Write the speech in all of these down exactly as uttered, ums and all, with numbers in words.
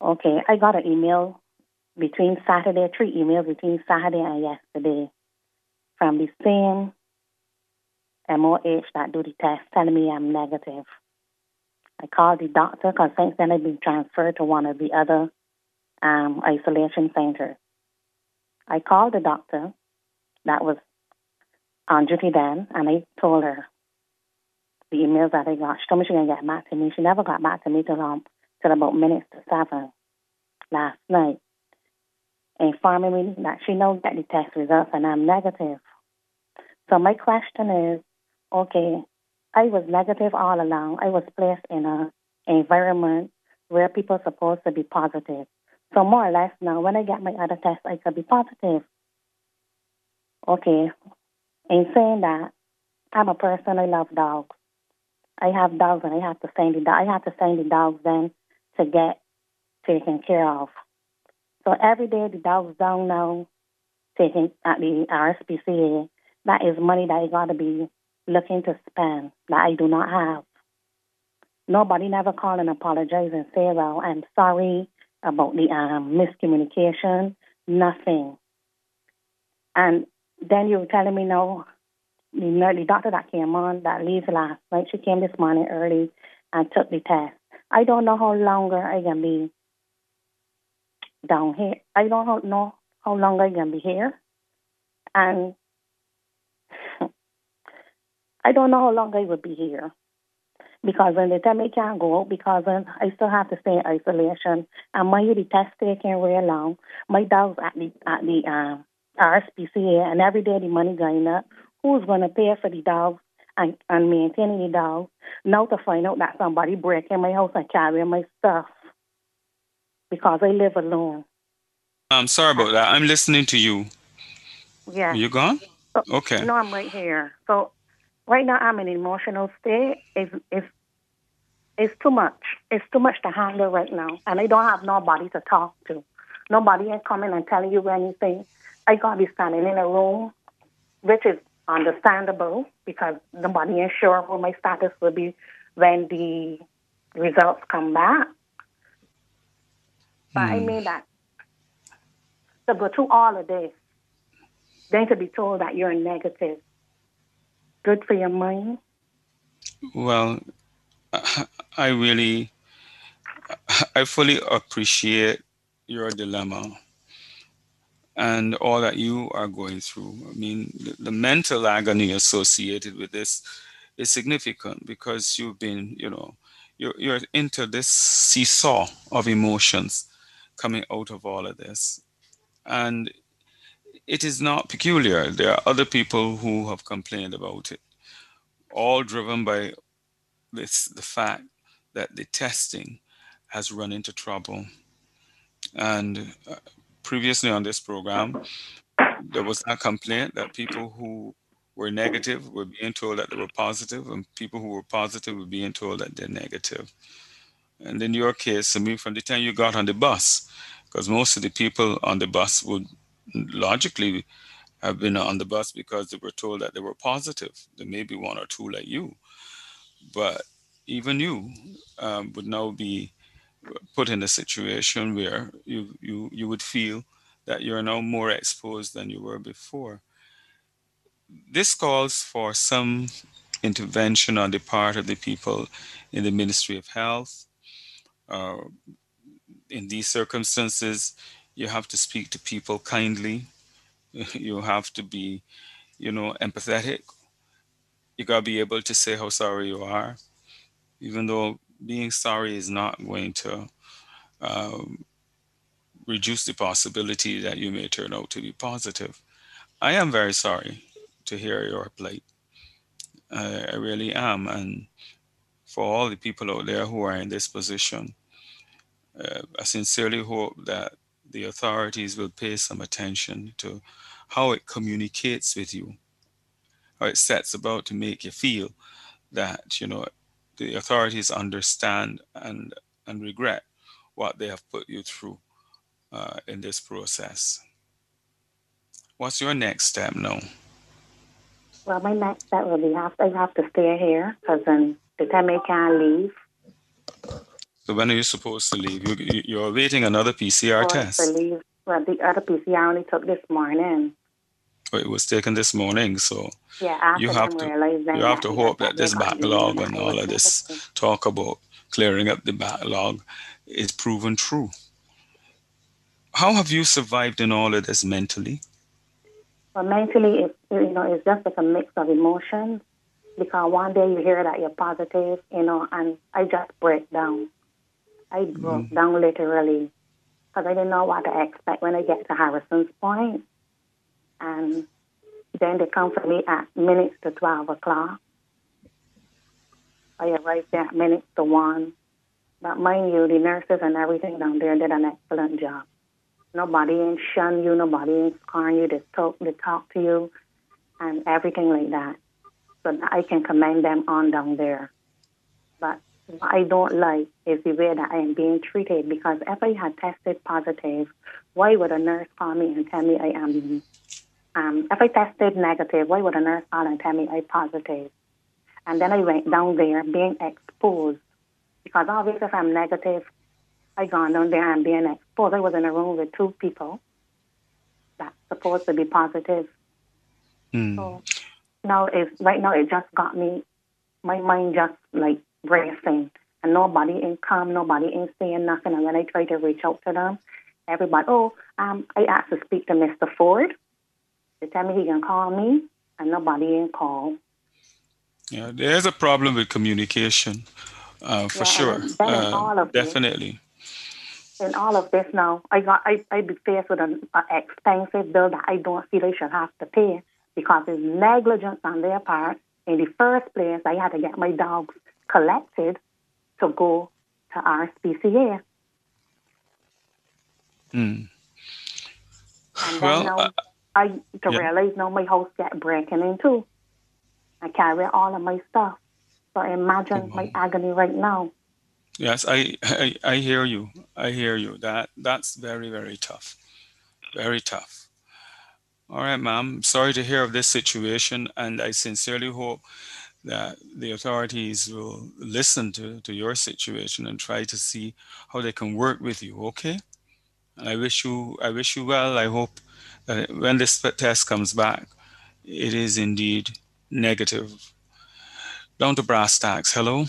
Okay, I got an email between Saturday, three emails between Saturday and yesterday from the same M O H that do the test telling me I'm negative. I called the doctor because since then I've been transferred to one of the other um, isolation centers. I called the doctor that was on duty then, and I told her the emails that I got. She told me she was going to get back to me. She never got back to me till, um, till about minutes to seven last night, informing me that she knows that the test results and I'm negative. So my question is, okay, I was negative all along. I was placed in a environment where people are supposed to be positive. So more or less now, when I get my other test, I could be positive. Okay, in saying that, I'm a person, I love dogs. I have dogs and I have to send the do- I have to send the dogs then to get taken care of. So every day the dog's down now taken at the R S P C A. That is money that I gotta be looking to spend that I do not have. Nobody never call and apologize and say, well, I'm sorry about the um, miscommunication, nothing. And then you're telling me no, the, nur- the doctor that came on that leaves last night, she came this morning early and took the test. I don't know how longer I can be down here. I don't know how long I can be here. And I don't know how long I will be here. Because when they tell me I can't go out because um, I still have to stay in isolation. And my the test taking real long. My dog's at the at the um, R S P C A, and every day the money going up. Who's going to pay for the dogs and, and maintaining the dogs? Now to find out that somebody breaking my house and carrying my stuff because I live alone. I'm sorry Uh, about that. I'm listening to you. Are yes. you gone? So, Okay. no, I'm right here. So right now I'm in an emotional state. It's, it's It's too much. It's too much to handle right now. And I don't have nobody to talk to. Nobody ain't coming and telling you anything. I got to be standing in a room, which is understandable because nobody ain't sure what my status will be when the results come back. But I Hmm. mean that to go through all of this, then to be told that you're negative, good for your mind. Well, I really, I fully appreciate your dilemma and all that you are going through. I mean, the, the mental agony associated with this is significant because you've been, you know, you're, you're into this seesaw of emotions coming out of all of this. And it is not peculiar. There are other people who have complained about it, all driven by this, the fact that the testing has run into trouble. And uh, previously on this program, there was a complaint that people who were negative were being told that they were positive, and people who were positive were being told that they're negative. And in your case, I mean, from the time you got on the bus, because most of the people on the bus would logically have been on the bus because they were told that they were positive. There may be one or two like you, but even you um, would now be put in a situation where you, you, you would feel that you're now more exposed than you were before. This calls for some intervention on the part of the people in the Ministry of Health. Uh, in these circumstances, you have to speak to people kindly. You have to be, you know, empathetic. You got to be able to say how sorry you are, even though being sorry is not going to um, reduce the possibility that you may turn out to be positive. I am very sorry to hear your plight. I, I really am. And for all the people out there who are in this position, uh, I sincerely hope that the authorities will pay some attention to how it communicates with you, how it sets about to make you feel that, you know, the authorities understand and, and regret what they have put you through uh, in this process. What's your next step now? Well, my next step will be have, I have to stay here because then the time I can't leave. So when are you supposed to leave? You, you, you're awaiting another P C R Or to test. leave. Well, the other P C R only took this morning. Oh, it was taken this morning, so Yeah, after you have them to realizing you have that, to yeah, hope that that they this got me backlog and and I all was of this negative. talk about clearing up the backlog is proven true. How have you survived in all of this mentally? But mentally, it's, you know, it's just like a mix of emotions. Because one day you hear that you're positive, you know, and I just break down. I broke Mm. down literally because I didn't know what to expect when I get to Harrison's Point. And then they come for me at minutes to twelve o'clock. I arrived there at minutes to one. But mind you, the nurses and everything down there did an excellent job. Nobody ain't shun you, nobody ain't scorn you. They talk, they talk to you and everything like that. So that I can commend them on down there. But what I don't like is the way that I am being treated, because if I had tested positive, why would a nurse call me and tell me I am, um, if I tested negative, why would a nurse call and tell me I'm positive? And then I went down there being exposed, because obviously if I'm negative, I gone down there and being exposed. I was in a room with two people that's supposed to be positive. Mm. So now it's, right now it just got me, my mind just like racing, and nobody ain't come, nobody ain't saying nothing. And when I try to reach out to them, everybody, oh, um, I asked to speak to Mister Ford. They tell me he can call me, and nobody ain't called. Yeah, there's a problem with communication, uh, for Yeah, sure. and then in Uh, all of this, definitely. in all of this now, I got I I be faced with an expensive bill that I don't feel I should have to pay because it's negligence on their part. In the first place, I had to get my dogs collected to go to R S P C A. Mm. And then Well, now uh, I to yeah. realize now my house get breaking into. I carry all of my stuff. So imagine my agony right now. Yes, I, I I hear you. I hear you. That that's very, very tough. Very tough. All right, ma'am. Sorry to hear of this situation, and I sincerely hope that the authorities will listen to, to your situation and try to see how they can work with you. Okay? And I wish you I wish you well. I hope that when this test comes back, it is indeed negative. Down to brass tacks. Hello.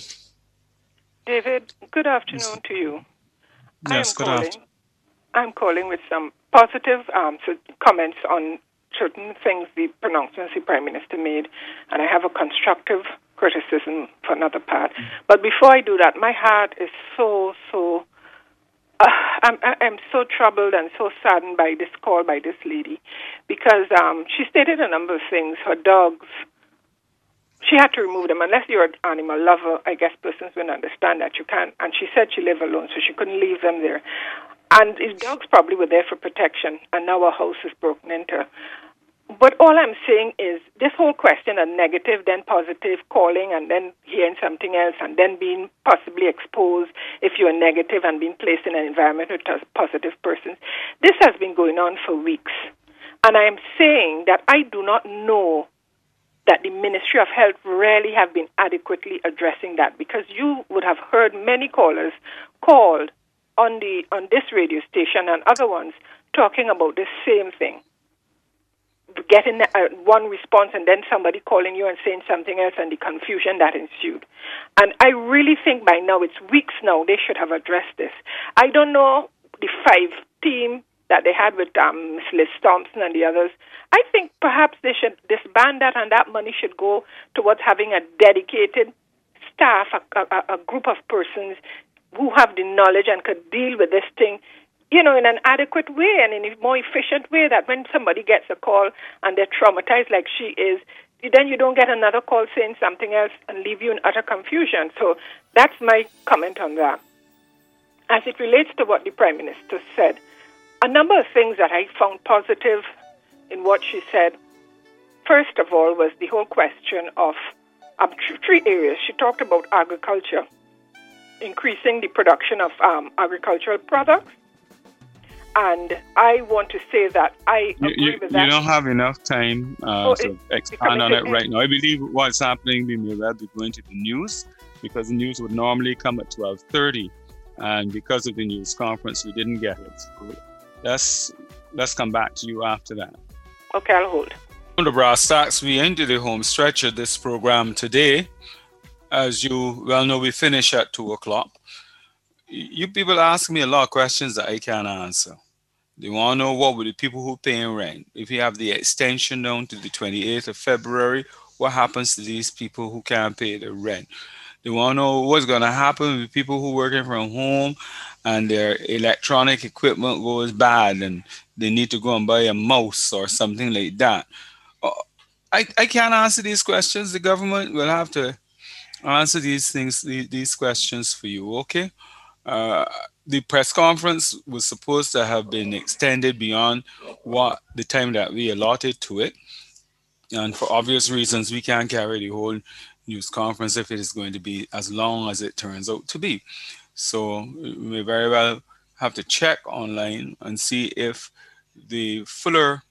David, good afternoon to you. I Yes. am Good afternoon. calling. I'm calling with some positive um, comments on certain things the pronouncements the Prime Minister made, and I have a constructive criticism for another part. But before I do that, my heart is so, so, uh, I'm, I'm so troubled and so saddened by this call by this lady, because um, she stated a number of things. Her dogs, she had to remove them. Unless you're an animal lover, I guess persons will understand that you can't. And she said she lived alone, so she couldn't leave them there. And his dogs probably were there for protection, and now our house is broken into. But all I'm saying is this whole question of negative, then positive, calling, and then hearing something else, and then being possibly exposed if you're negative and being placed in an environment with positive persons, this has been going on for weeks. And I am saying that I do not know that the Ministry of Health really have been adequately addressing that, because you would have heard many callers called on the on this radio station and other ones talking about the same thing, getting uh, one response and then somebody calling you and saying something else, and the confusion that ensued. And I really think by now, it's weeks now, they should have addressed this. I don't know the five team that they had with um, Miss Liz Thompson and the others. I think perhaps they should disband that, and that money should go towards having a dedicated staff, a, a, a group of persons who have the knowledge and could deal with this thing, you know, in an adequate way and in a more efficient way, that when somebody gets a call and they're traumatized like she is, then you don't get another call saying something else and leave you in utter confusion. So that's my comment on that. As it relates to what the Prime Minister said, a number of things that I found positive in what she said, first of all, was the whole question of um, three areas. She talked about agriculture, increasing the production of um, agricultural products. And I want to say that I You, agree you, with that. you don't have enough time uh, Oh, to it- expand on it because- right now. I believe what's happening, we may well be going to the news, because the news would normally come at twelve thirty. And because of the news conference, we didn't get it. So let's, let's come back to you after that. Okay, I'll hold. On the brass tacks, we into the home stretch of this program today. As you well know, we finish at two o'clock. You people ask me a lot of questions that I can't answer. They want to know what with the people who paying rent. If you have the extension down to the twenty-eighth of February, what happens to these people who can't pay the rent? They want to know what's going to happen with people who are working from home and their electronic equipment goes bad and they need to go and buy a mouse or something like that. I, I can't answer these questions. The government will have to answer these things, these questions for you, okay? Uh, the press conference was supposed to have been extended beyond what the time that we allotted to it. And for obvious reasons, we can't carry the whole news conference if it is going to be as long as it turns out to be. So we may very well have to check online and see if the fuller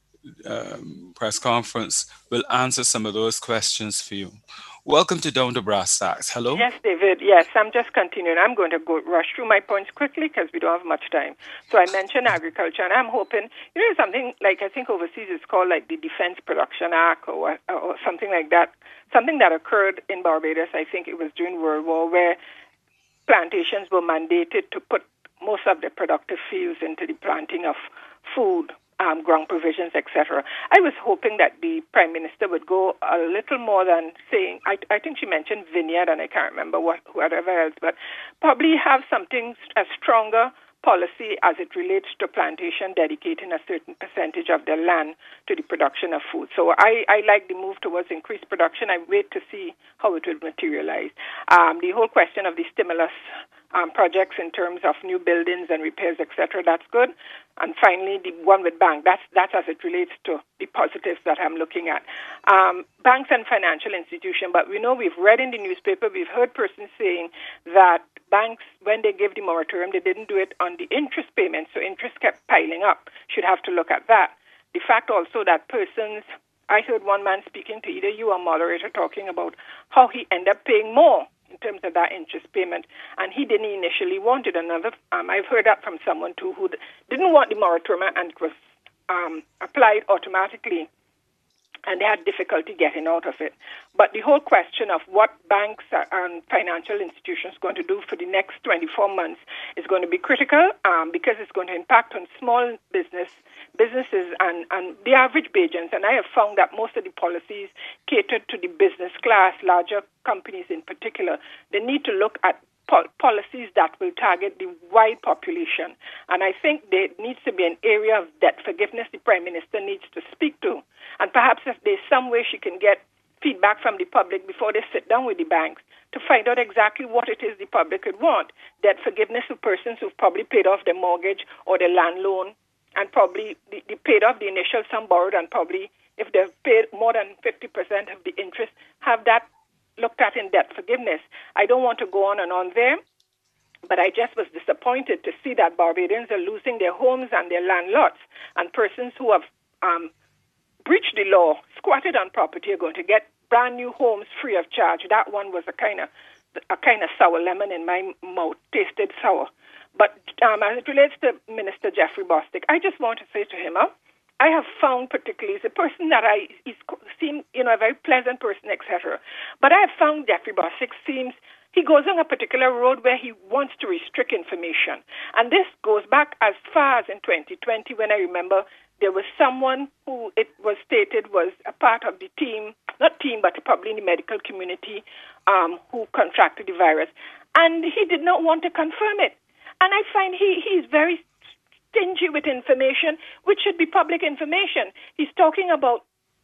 um, press conference will answer some of those questions for you. Welcome to Down to Brass Tacks. Hello? Yes, David. Yes, I'm just continuing. I'm going to go rush through my points quickly because we don't have much time. So I mentioned agriculture, and I'm hoping, you know, something like I think overseas it's called like the Defense Production Act or, or something like that. Something that occurred in Barbados, I think it was during World War, where plantations were mandated to put most of the productive fields into the planting of food. Um, ground provisions, et cetera. I was hoping that the Prime Minister would go a little more than saying, I, I think she mentioned vineyard, and I can't remember what, whatever else, but probably have something, a stronger policy as it relates to plantation, dedicating a certain percentage of their land to the production of food. So I, I like the move towards increased production. I wait to see how it will materialize. Um, the whole question of the stimulus um, projects in terms of new buildings and repairs, et cetera, that's good. And finally, the one with bank, that's, that's as it relates to the positives that I'm looking at. Um, banks and financial institutions, but we know we've read in the newspaper, we've heard persons saying that banks, when they gave the moratorium, they didn't do it on the interest payments, so interest kept piling up. Should have to look at that. The fact also that persons, I heard one man speaking to either you or moderator talking about how he ended up paying more in terms of that interest payment, and he didn't initially want it. Another, um, I've heard that from someone too who didn't want the moratorium and it was um, applied automatically, and they had difficulty getting out of it. But the whole question of what banks and financial institutions are going to do for the next twenty-four months is going to be critical um, because it's going to impact on small business businesses and, and the average Bajans. And I have found that most of the policies catered to the business class, larger companies in particular. They need to look at pol- policies that will target the wide population. And I think there needs to be an area of debt forgiveness the Prime Minister needs to speak to. And perhaps if there's some way she can get feedback from the public before they sit down with the banks to find out exactly what it is the public would want. Debt forgiveness for persons who've probably paid off their mortgage or their land loan and probably they, they paid off the initial sum borrowed, and probably if they've paid more than fifty percent of the interest, have that looked at in debt forgiveness. I don't want to go on and on there, but I just was disappointed to see that Barbadians are losing their homes and their land lots, and persons who have um, breached the law, squatted on property, are going to get brand new homes free of charge. That one was a kind of a kind of sour lemon in my mouth, tasted sour. But um, as it relates to Minister Jeffrey Bostic, I just want to say to him, huh, I have found particularly, he's a person that I, he's seemed, you know, a very pleasant person, et cetera. But I have found Jeffrey Bostic seems, he goes on a particular road where he wants to restrict information. And this goes back as far as in twenty twenty, when I remember there was someone who it was stated was a part of the team, not team, but probably in the medical community, um, who contracted the virus. And he did not want to confirm it. And I find he, he's very stingy with information, which should be public information. He's talking about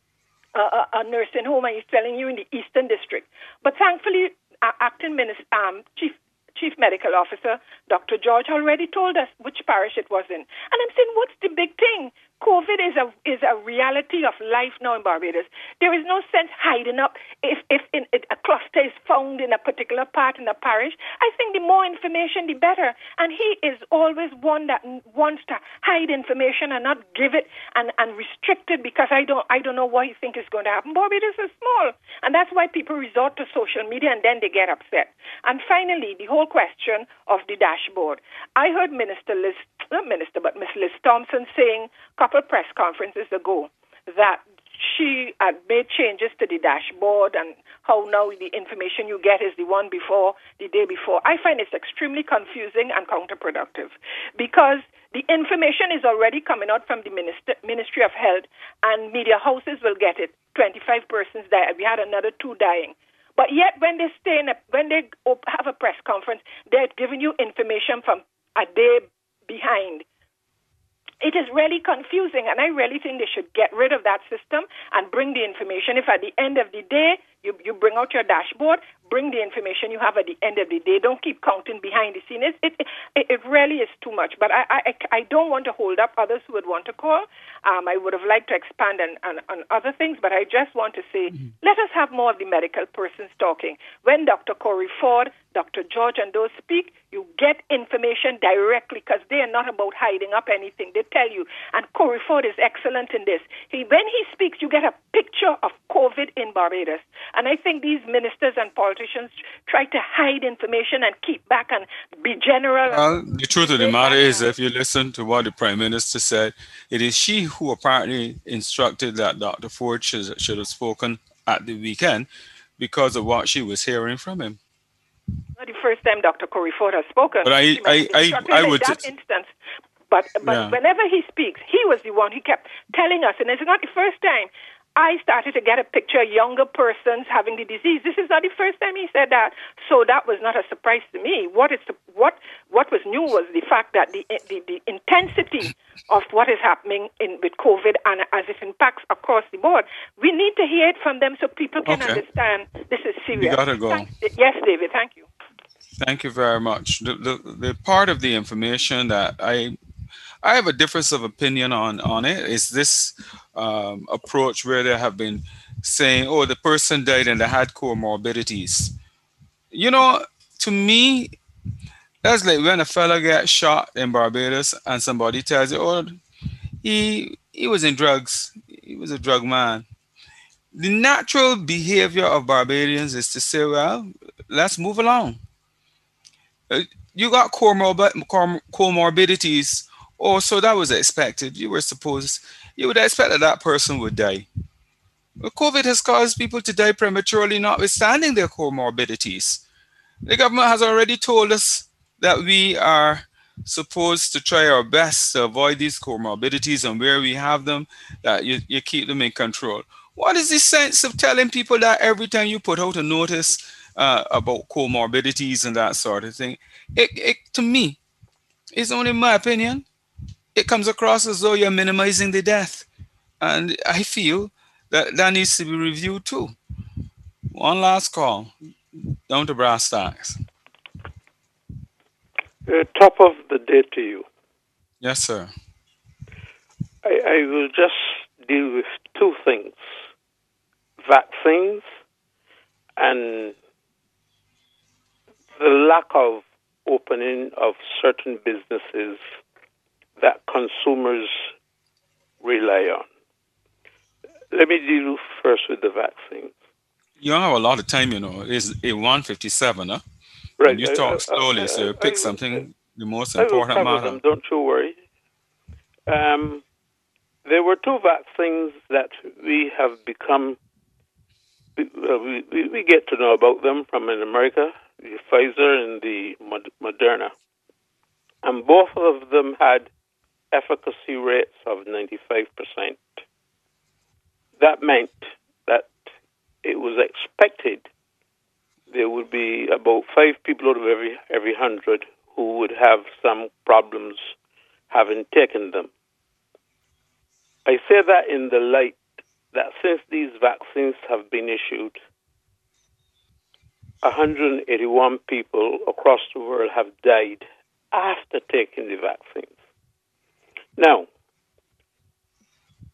uh, a nursing home, and he's telling you in the Eastern District. But thankfully, uh, acting minister, um, chief chief medical officer, Doctor George, already told us which parish it was in. And I'm saying, what's the big thing? COVID is a is a reality of life now in Barbados. There is no sense hiding up if if in, if a cluster is found in a particular part in a parish. I think the more information, the better. And he is always one that wants to hide information and not give it and, and restrict it because I don't I don't know what you think is going to happen. Barbados is small, and that's why people resort to social media and then they get upset. And finally, the whole question of the dashboard. I heard Minister Liz, not Minister, but Miss Liz Thompson saying a couple of press conferences ago that she had made changes to the dashboard and how now the information you get is the one before, the day before. I find it's extremely confusing and counterproductive because the information is already coming out from the Minister, Ministry of Health and media houses will get it. twenty-five persons died. We had another two dying. But yet when they stay in a, when they have a press conference, they're giving you information from a day behind. It is really confusing, and I really think they should get rid of that system and bring the information. If at the end of the day, you, you bring out your dashboard, bring the information you have at the end of the day. Don't keep counting behind the scenes. It, it, it, it really is too much. But I, I, I don't want to hold up others who would want to call. Um, I would have liked to expand on, on, on other things, but I just want to say, mm-hmm. let us have more of the medical persons talking. When Doctor Corey Ford, Doctor George and those speak, you get information directly because they are not about hiding up anything. They tell you. And Corey Ford is excellent in this. He, when he speaks, you get a picture of COVID in Barbados. And I think these ministers and politicians try to hide information and keep back and be general. Well, the truth of the matter is, if you listen to what the Prime Minister said, it is she who apparently instructed that Doctor Ford should, should have spoken at the weekend because of what she was hearing from him. Not the first time Doctor Corey Ford has spoken. But I, I, I, I, I would... In that t- instance, but, but yeah. whenever he speaks, he was the one who kept telling us, and it's not the first time, I started to get a picture of younger persons having the disease. This is not the first time he said that, so that was not a surprise to me. What is what what was new was the fact that the the, the intensity of what is happening in with COVID and as it impacts across the board. We need to hear it from them so people can okay. understand this is serious. You gotta go. Thanks. Yes, David. Thank you. Thank you very much. The, the the part of the information that I. I have a difference of opinion on, on it. Is this um, approach where they have been saying, oh, the person died and they had comorbidities. You know, to me, that's like when a fella gets shot in Barbados and somebody tells you, oh, he, he was in drugs. He was a drug man. The natural behavior of Barbadians is to say, well, let's move along. You got comorb- com- comorbidities. Oh, so that was expected. You were supposed, you would expect that that person would die. Well, COVID has caused people to die prematurely, notwithstanding their comorbidities. The government has already told us that we are supposed to try our best to avoid these comorbidities, and where we have them, that you, you keep them in control. What is the sense of telling people that every time you put out a notice uh, about comorbidities and that sort of thing? It, it, to me, it's only my opinion. It comes across as though you're minimizing the death. And I feel that that needs to be reviewed too. One last call. Down to brass tacks. Uh, top of the day to you. Yes, sir. I, I will just deal with two things. Vaccines and the lack of opening of certain businesses that consumers rely on. Let me deal first with the vaccines. You don't have a lot of time, you know. It's a one fifty-seven, huh? Right. And you talk I, slowly, I, I, so pick I, something, I, the most I important will cover matter. Them, don't you worry. Um, there were two vaccines that we have become, we, we, we get to know about them from in America, the Pfizer and the Moderna. And both of them had efficacy rates of ninety-five percent. That meant that it was expected there would be about five people out of every every hundred who would have some problems having taken them. I say that in the light that since these vaccines have been issued, one hundred eighty-one people across the world have died after taking the vaccines. Now,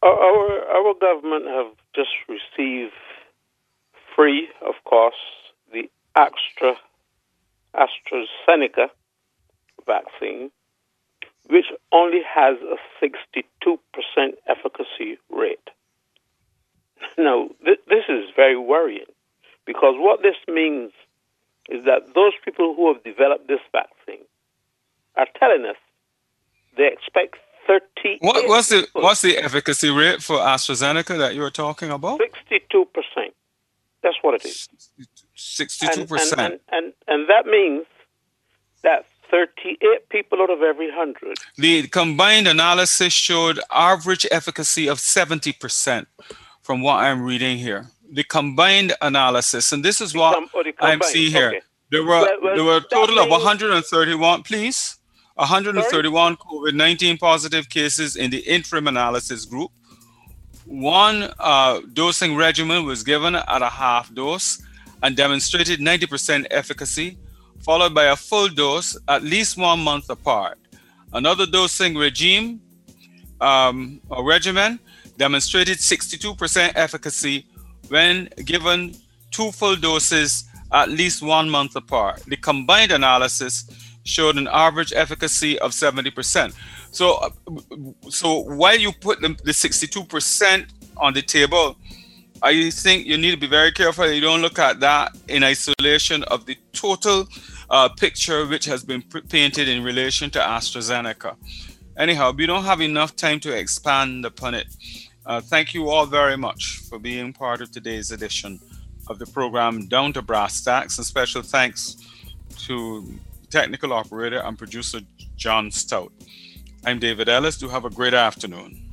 Our, our government have just received free, of course, the Astra, AstraZeneca vaccine, which only has a sixty-two percent efficacy rate. Now, th- this is very worrying, because what this means is that those people who have developed this vaccine are telling us they expect thirty. What, what's the what's the efficacy rate for AstraZeneca that you were talking about? Sixty-two percent. That's what it is. Sixty-two percent. And, and, and, and that means that thirty-eight people out of every hundred. The combined analysis showed average efficacy of seventy percent from what I'm reading here. The combined analysis, and this is what Com- oh, I'm seeing here. Okay. There were Well, well, there were a total of means... one hundred thirty-one, please. one hundred thirty-one COVID nineteen positive cases in the interim analysis group. One uh, dosing regimen was given at a half dose and demonstrated ninety percent efficacy, followed by a full dose at least one month apart. Another dosing regime um, or regimen demonstrated sixty-two percent efficacy when given two full doses at least one month apart. The combined analysis showed an average efficacy of seventy percent. So, uh, so while you put the, the sixty-two percent on the table, I think you need to be very careful that you don't look at that in isolation of the total uh, picture which has been p- painted in relation to AstraZeneca. Anyhow, we don't have enough time to expand upon it. Uh, thank you all very much for being part of today's edition of the program Down to Brass Tacks, and special thanks to technical operator and producer John Stout. I'm David Ellis. Do have a great afternoon.